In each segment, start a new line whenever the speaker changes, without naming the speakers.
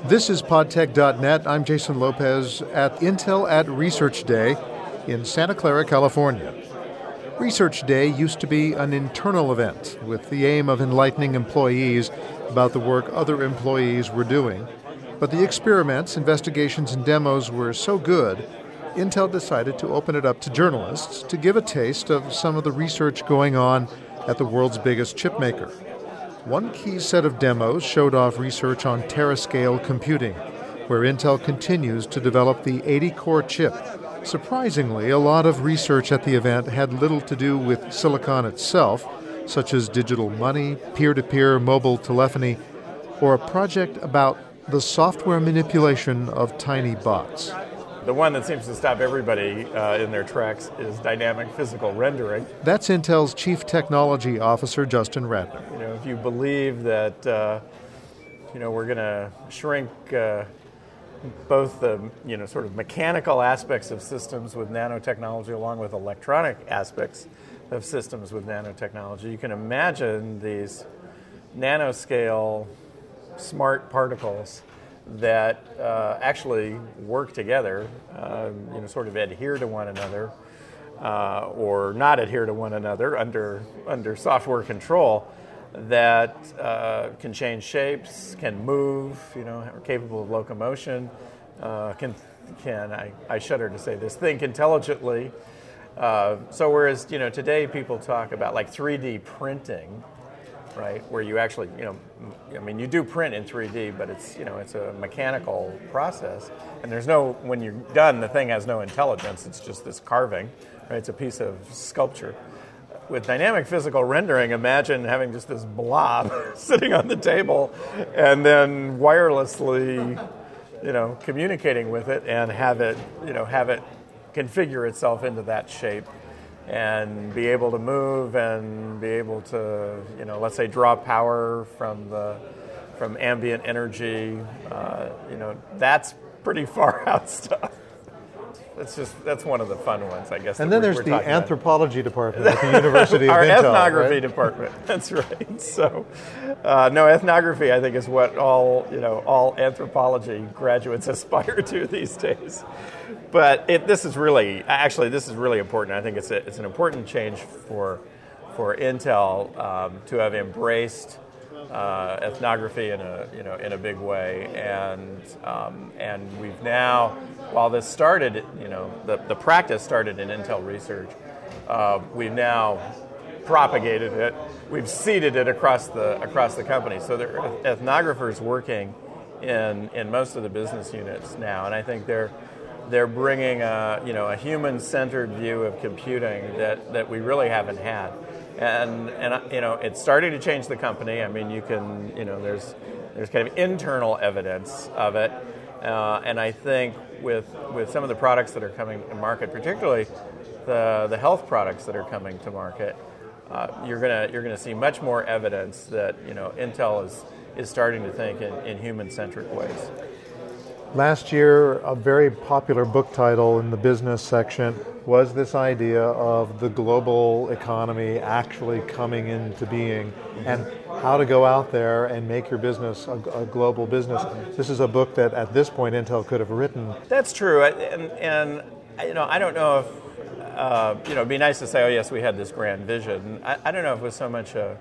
This is podtech.net. I'm Jason Lopez at Intel at Research Day in Santa Clara, California. Research Day used to be an internal event with the aim of enlightening employees about the work other employees were doing. But the experiments, investigations, and demos were so good, Intel decided to open it up to journalists to give a taste of some of the research going on at the world's biggest chip maker. One key set of demos showed off research on terascale computing, where Intel continues to develop the 80-core chip. Surprisingly, a lot of research at the event had little to do with silicon itself, such as digital money, peer-to-peer mobile telephony, or a project about the software manipulation of tiny bots.
The one that seems to stop everybody in their tracks is dynamic physical rendering.
That's Intel's Chief Technology Officer, Justin Radner.
If you believe that, we're going to shrink both the, sort of mechanical aspects of systems with nanotechnology along with electronic aspects of systems with nanotechnology, you can imagine these nanoscale smart particles that actually work together, sort of adhere to one another, or not adhere to one another under software control, that can change shapes, can move, are capable of locomotion, I shudder to say this, think intelligently. So whereas, today people talk about like 3D printing, right, where you actually, you do print in 3D, but it's a mechanical process, and when you're done, the thing has no intelligence. It's just this carving, right? It's a piece of sculpture. With dynamic physical rendering, imagine having just this blob sitting on the table, and then wirelessly, communicating with it, and have it configure itself into that shape, and be able to move and be able to, let's say, draw power from ambient energy. That's pretty far out stuff. That's one of the fun ones, I guess.
And then there's the anthropology department at the University of
Our
Intel,
ethnography
right?
department. That's right. So, no, ethnography, I think, is what all anthropology graduates aspire to these days. But this is really important. I think it's an important change for Intel to have embraced ethnography in a big way, and we've now, while this started, the practice started in Intel Research, we've now propagated it, we've seeded it across the company. So there are ethnographers working in most of the business units now, and I think they're bringing a human-centered view of computing that we really haven't had. And it's starting to change the company. I mean, you can, there's kind of internal evidence of it, and I think with some of the products that are coming to market, particularly the health products that are coming to market, you're gonna see much more evidence that Intel is starting to think in human-centric ways.
Last year, a very popular book title in the business section was this idea of the global economy actually coming into being, and how to go out there and make your business a global business. This is a book that at this point Intel could have written.
That's true, and I don't know if it'd be nice to say, oh yes, we had this grand vision. I don't know if it was so much a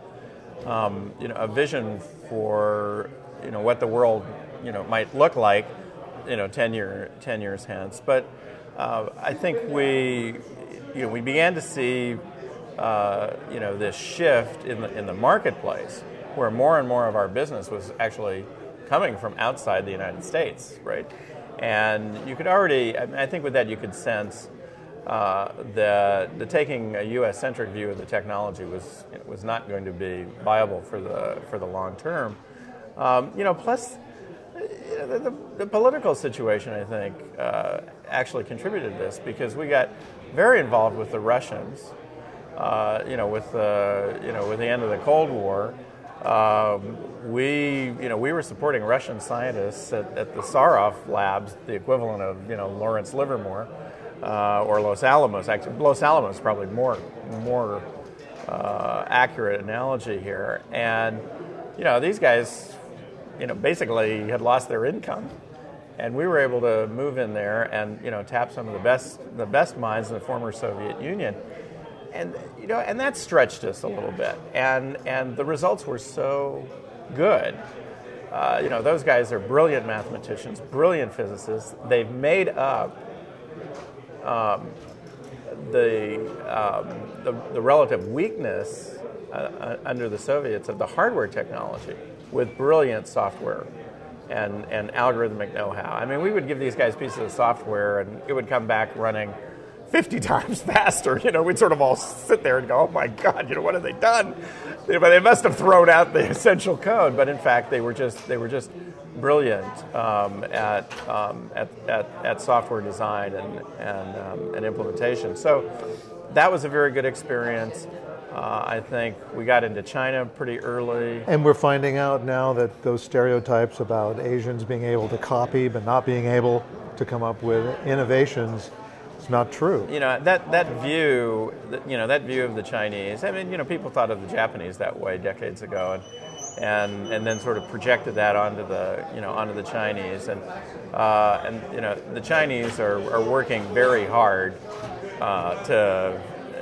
vision for what the world might look like 10 years hence, but I think we began to see this shift in the marketplace, where more and more of our business was actually coming from outside the United States, right? And you could already, I think with that you could sense that the taking a U.S.-centric view of the technology was not going to be viable for the long term. Plus. The political situation, I think, actually contributed to this, because we got very involved with the Russians, with the end of the Cold War. We were supporting Russian scientists at the Sarov labs, the equivalent of Lawrence Livermore or Los Alamos. Actually, Los Alamos is probably more accurate analogy here. And these guys basically had lost their income. And we were able to move in there and tap some of the best minds in the former Soviet Union, and that stretched us a little bit. And the results were so good. Those guys are brilliant mathematicians, brilliant physicists. They've made up the relative weakness under the Soviets of the hardware technology with brilliant software and algorithmic know-how. I mean, we would give these guys pieces of software, and it would come back running 50 times faster. We'd sort of all sit there and go, "Oh my God, what have they done?" But they must have thrown out the essential code. But in fact, they were just brilliant at software design and implementation. So that was a very good experience. I think we got into China pretty early.
And we're finding out now that those stereotypes about Asians being able to copy but not being able to come up with innovations is not true.
That view of the Chinese. I mean, people thought of the Japanese that way decades ago, and then sort of projected that onto the Chinese. And the Chinese are working very hard to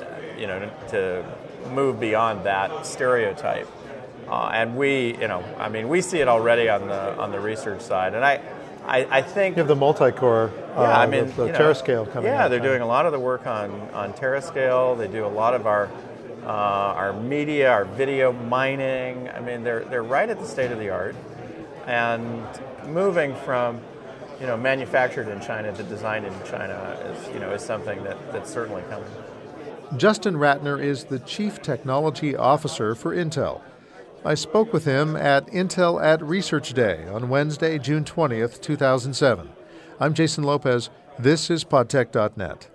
move beyond that stereotype, and we see it already on the research side, and I think
you have the multi-core, the terascale coming.
Yeah, they're doing a lot of the work on terascale. They do a lot of our media, our video mining. I mean, they're right at the state of the art, and moving from manufactured in China to designed in China is something that's certainly coming.
Justin Ratner is the Chief Technology Officer for Intel. I spoke with him at Intel at Research Day on Wednesday, June 20th, 2007. I'm Jason Lopez. This is podtech.net.